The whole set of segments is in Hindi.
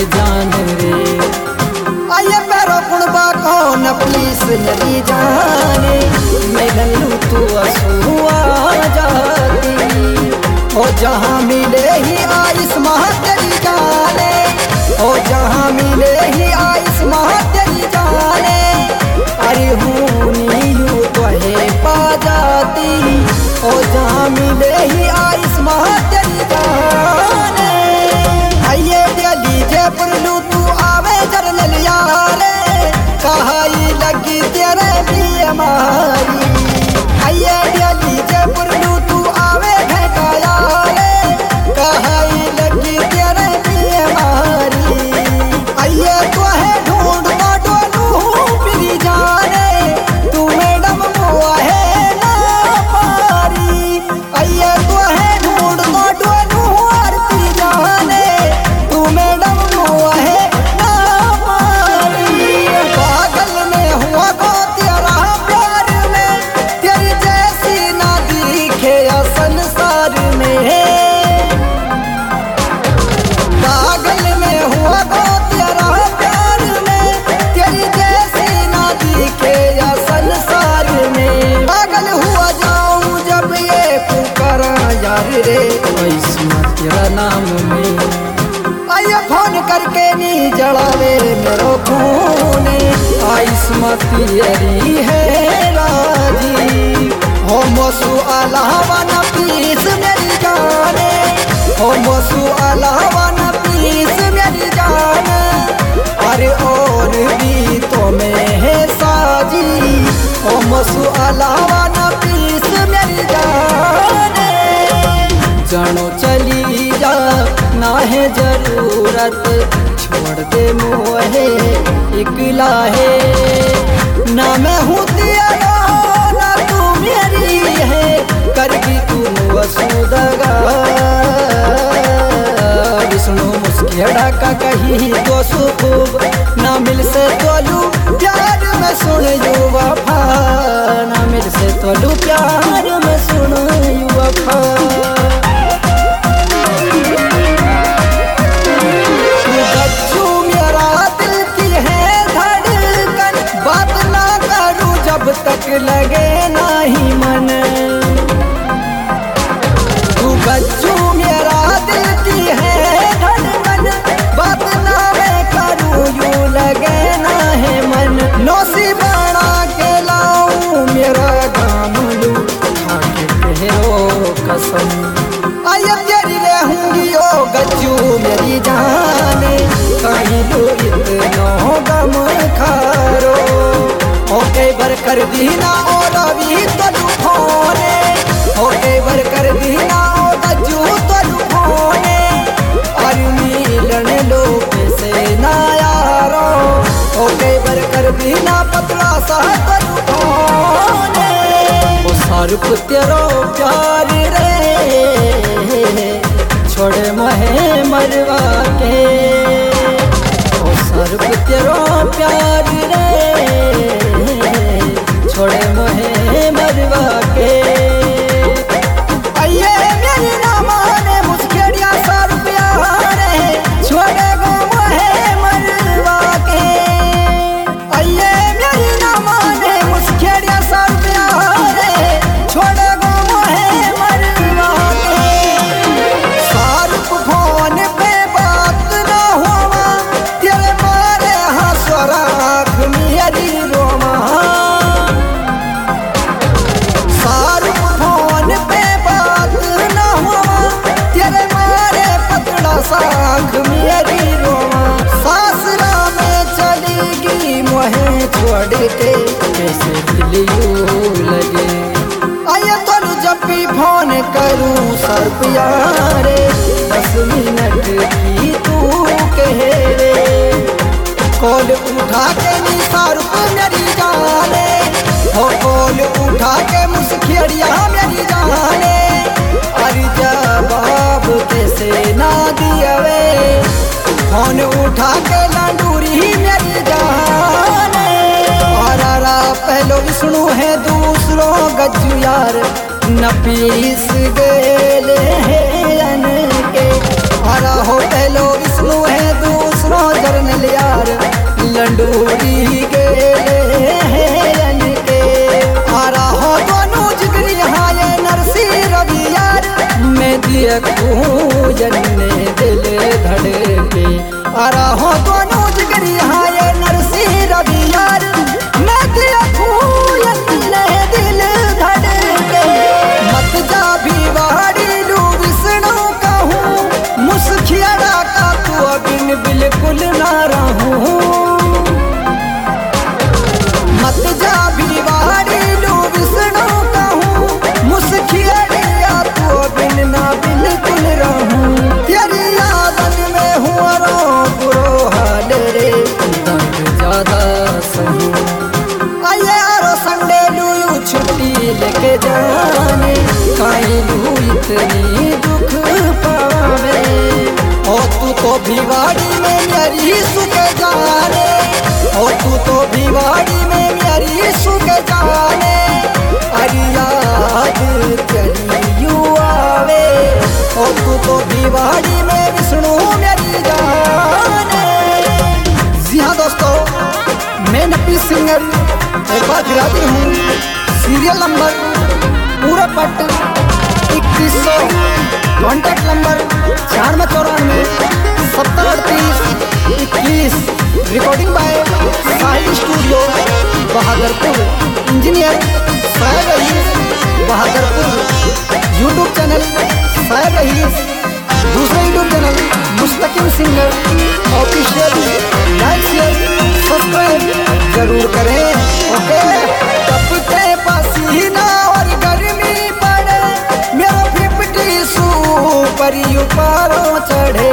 जान रे। आये पैरो कुणबा कौन पीस मेरी जाने, मिलू तू असुआ जाती हो जहाँ मिले ही आइस माह तेरी जाने, हो जहाँ मिले ही आइस माह तेरी जाने। अरे हूँ नीयू तो है पा जाती हो जहाँ मिले ही आइस माह तेरी जाने। आइए दिल्ली जयपुर लू तू आवे जरनल यारे, कहाई लगी तेरे बीमारी। आइए दिल्ली जयपुर लू तू आवे भेटा यारे, कहाई लगी तेरे बीमारी। आइए तो है ढूंढ डोलू फिरी जाने, तू मैडम मुआ है ना पारी। आइए तो है ढूंढ डोलू आरती जाने, तू मैडम मुआ है ना पारी। पागल में हुआ को तेरा प्यार में, तेरी जैसी ना दिखे या संसार में। पागल में हुआ को तेरा प्यार में, तेरी जैसी ना दिखे या संसार में। पागल हुआ जाऊं जब ये पुकारा यार रे, ऐसा तेरा नाम में। आइए फोन करके नी जड़ावे मेरो खून, आइस्मा तेरी है राजी हो मोसू अलावा न पीस मेरी जाने, हो मोसू अलावा न पीस मेरी जाने। अरे और भी तो मैं है साजी, हो मोसू अलावा न पीस मेरी जाने। जानो चली जा ना है जरूरत, छोड़ दे मोहे इकला है। ना मैं हूँ तेरा ना तू मेरी है, करगी तू वसुदगा। विष्णु मुस्केड़ा का कही तो सुखूब, ना मिल से तोलू प्यार में सुन यू वफा, ना मिल से तोलू प्यार में सुन यू वफा। तक लगे नहीं मन, तू बच्चू मेरा दिल की है धड़कन, बात ना मैं करूँ यूं लगे ना है मन। नौसी बना के लाऊं मेरा गाम लू, खाके कहो कसम। आइए तेरी रहूंगी ओ गज्जू मेरी जाने, कहीं लो इतना गम खारो। ओके बर कर दीना ओ रवि तो लुफोने, ओके बर कर दीना ओ गज्जू तो लुफोने। और मिलन लो से ना यारो, ओके बर कर दीना पतला सा तो लुफोने। ओ सारुप तेरो प्यार रे, छोड़े महे मरवा के। ओ सारुप तेरो प्यार रे, छोड़े मोहे मरवा के। आइए मेरी ना माने मुस्केड़िया 100 रुपया रे, छोड़े गो मोहे मरवा के। आइए मेरी ना माने मुस्केड़िया 100 रुपया रे, छोड़े गो मोहे मरवा के। सारुप फोन पे बात ना हुआ, तेरे मारे हंसरा आँख मेरी रोमा। साख मेरी रोमा, सासरा में चलेगी मोहे छोड़ के, कैसे दिल यूं लगे। आइए तोलू जब भी फोन करूं सर्प यारे, 10 मिनट की तू कहे रे। कॉल उठा के नी सर्प मेरी जाने, हो कॉल उठा के मुस्केड़िया मेरी जाने। अरे जवाब कैसे ना दियावे, फोन उठा के लांडूरी मेरी जाने। और पहलो विष्णु है दूसरों गज्जू यार, न पीस गेले हैं के। और हो पहलो विष्णु है दूसरों अरा हो दोनों जिगरी हाँ ये नरसी रवि यार मैं दिया फूल दिल धड़के मत जा भी वाड़ी लू विष्णु कहूँ मुस्खियाड़ा का तू बिन बिल्कुल ना रहूँ मत जा भी वाड़ी लू विष्णु कहूँ मुस्खियाड़ा तू बिन ना बिल्कुल रहूँ तेरी यादन में हुआ रो बुरो हाल रे दर्द ज्यादा सहूँ आये आरो संडे लू छुट्टी लेके जाने काई लू इतनी दुख पावे ओ तू तो भिवाड़ी में मेरी सुख जाने ओ तू तो भिवाड़ी में मेरी सुख जाने अरे याद तेरी यू आवे ओ तू तो भिवाड़ी में विष्णु मेरी जाने। जी हाँ दोस्तों, मैं नपी सिंगर एक बार गिराती हूँ सीरियल नंबर पूरा पट 2100 contact number 9494 7038 21 recording by Sahil studio Bahadurpur engineer Sahil Rahees Bahadurpur YouTube channel Sahil Rahees दूसरा YouTube channel Mustakim singer official like share subscribe जरूर करें। ओके तपते पसीना और गर्मी पड़े मेरा 50 सुपर ऊपरों चढ़े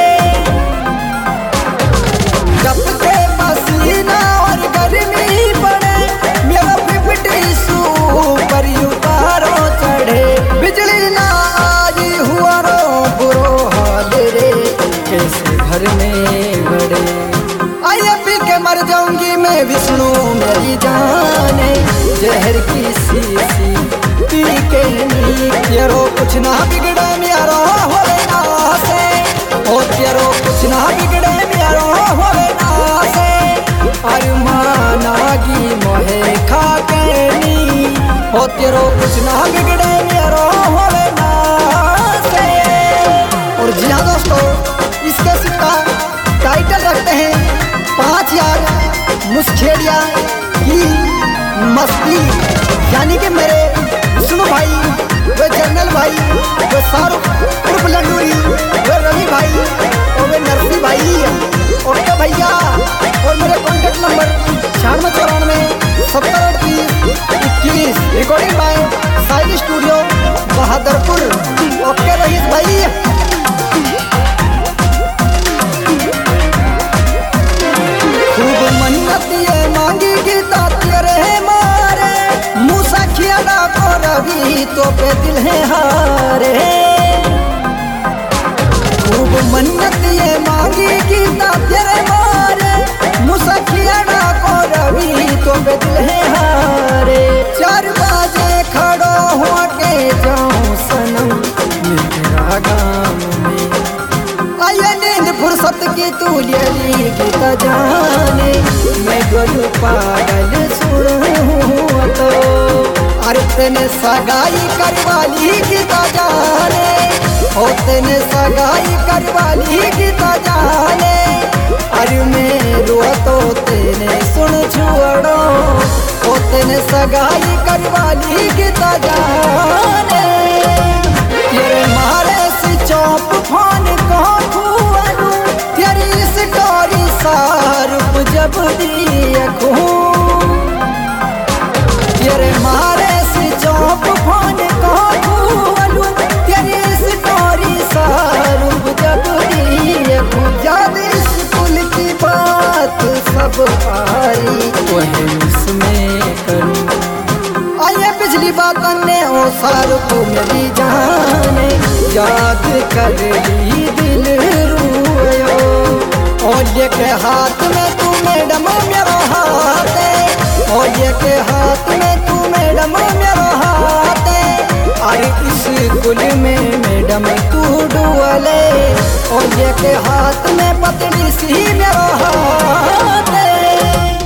तपते पसीना और गर्मी पड़े मेरा 50 सुपर ऊपरों चढ़े बिजली ना आई हुआ रो बुरो हाल रे कैसे घर में बड़े आइए पी के मर जाऊंगी मैं विष्णु मेरी जाने जहर की शीशी पी के नी तेरो कुछ ना बिगड़े मेरा होवे ना से ओ तेरो कुछ ना बिगड़े मेरा होवे ना से अरमानागी मोहे खा के नी ओ तेरो कुछ ना बिगड़े मेरा होवे ना से। और जी हाँ दोस्तों, इसके सिक्का टाइटल रखते हैं 5 यार मुस्खेड़िया की मस्ती यानी कि मेरे विष्णु भाई वे जनरल भाई वे शाहरुख उर्फ लंडूरी वे रवि भाई और वे नरसी भाई ओके भैया। और मेरे contact number 9494 7038 21 recording by Sahil studio Bahadurpur okay Rahees भाई। खूब मन्नत ये मांगी गीता तेरे मारे मूसा खियाड़ा को रवि तो पे दिल है हारे खूब मन्नत ये मांगी गीता तेरे मारे मूसा खियाड़ा को रवि तो पे दिल है हारे 4 बजे खड़ो हो के जाऊं सनम मैं तेरा गाँव में आया नींद फुर्सत की तू लियली गीता जाने मैं गोलू पागल सुर हूँ तो अरे तेने सगाई करवाली गीता जाने ओ तेने सगाई करवाली गीता जाने अरे मैं रो तो तेने सुन छोड़ो ओ तेने सगाई करवाली गीता जाने तेरे मारे से चौप फोन को तेरी स्टोरी सारूप जब देखूं तेरे मारे से चौप फोन को तेरी स्टोरी सारूप जब देखूं याद स्कूल की बात सब आई वही उसमें करूं आइए पिछली बात ने ओ सारूप मेरी जाने याद कर ली दिल रोयो ओलिए के हाथ में तू मैडम मेरा हाथ ओलिए के हाथ में तू मैडम मेरा हाथ अरे इस स्कूल में मैडम तू डुअले ओलिए के हाथ में पतली सी मेरा हाथ